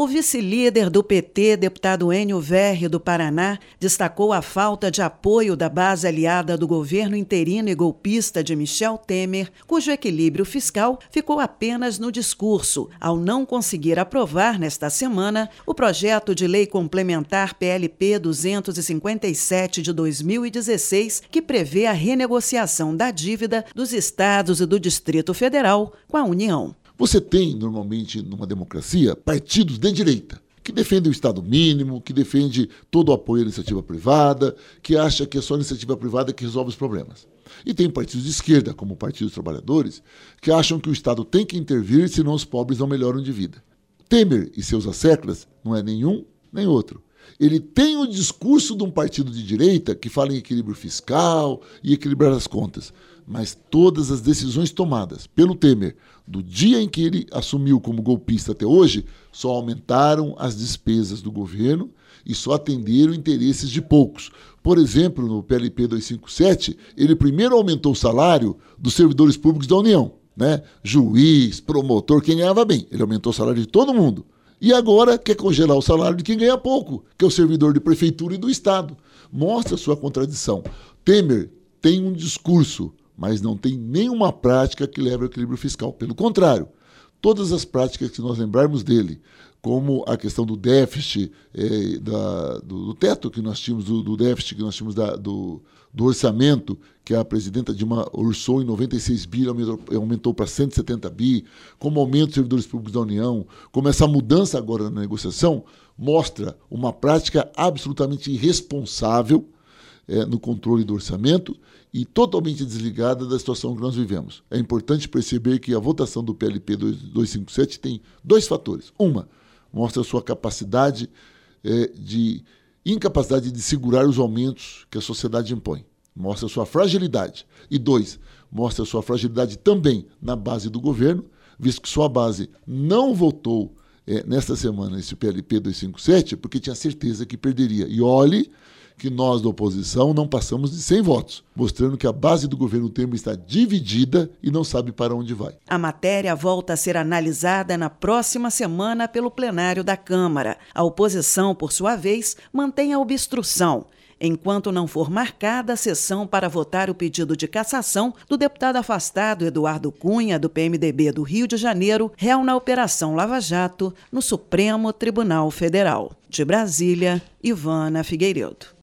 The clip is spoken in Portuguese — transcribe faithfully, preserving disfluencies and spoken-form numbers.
O vice-líder do P T, deputado Enio Verri, do Paraná, destacou a falta de apoio da base aliada do governo interino e golpista de Michel Temer, cujo equilíbrio fiscal ficou apenas no discurso, ao não conseguir aprovar nesta semana o projeto de lei complementar P L P duzentos e cinquenta e sete de dois mil e dezesseis, que prevê a renegociação da dívida dos estados e do Distrito Federal com a União. Você tem, normalmente, numa democracia, partidos de direita, que defendem o Estado mínimo, que defende todo o apoio à iniciativa privada, que acha que é só a iniciativa privada que resolve os problemas. E tem partidos de esquerda, como o Partido dos Trabalhadores, que acham que o Estado tem que intervir, senão os pobres não melhoram de vida. Temer e seus asseclas não é nenhum nem outro. Ele tem o discurso de um partido de direita que fala em equilíbrio fiscal e equilibrar as contas, mas todas as decisões tomadas pelo Temer, do dia em que ele assumiu como golpista até hoje, só aumentaram as despesas do governo e só atenderam interesses de poucos. Por exemplo, no P L P duzentos e cinquenta e sete, ele primeiro aumentou o salário dos servidores públicos da União, né? Juiz, promotor, quem ganhava bem. Ele aumentou o salário de todo mundo. E agora quer congelar o salário de quem ganha pouco, que é o servidor de prefeitura e do Estado. Mostra a sua contradição. Temer tem um discurso, mas não tem nenhuma prática que leve ao equilíbrio fiscal. Pelo contrário, todas as práticas que nós lembrarmos dele, como a questão do déficit, é, da, do, do teto que nós tínhamos, do, do déficit que nós tínhamos da, do, do orçamento, que a presidenta Dilma orçou em noventa e seis bi, aumentou, aumentou para cento e setenta bi, como aumento dos servidores públicos da União, como essa mudança agora na negociação, mostra uma prática absolutamente irresponsável é, no controle do orçamento e totalmente desligada da situação que nós vivemos. É importante perceber que a votação do P L P duzentos e cinquenta e sete tem dois fatores. Uma, mostra a sua capacidade é, de incapacidade de segurar os aumentos que a sociedade impõe. Mostra a sua fragilidade. E dois, mostra a sua fragilidade também na base do governo, visto que sua base não votou é, nesta semana esse P L P duzentos e cinquenta e sete porque tinha certeza que perderia. E olhe que nós da oposição não passamos de cem votos, mostrando que a base do governo Temer está dividida e não sabe para onde vai. A matéria volta a ser analisada na próxima semana pelo plenário da Câmara. A oposição, por sua vez, mantém a obstrução, enquanto não for marcada a sessão para votar o pedido de cassação do deputado afastado Eduardo Cunha, do P M D B do Rio de Janeiro, réu na Operação Lava Jato, no Supremo Tribunal Federal. De Brasília, Ivana Figueiredo.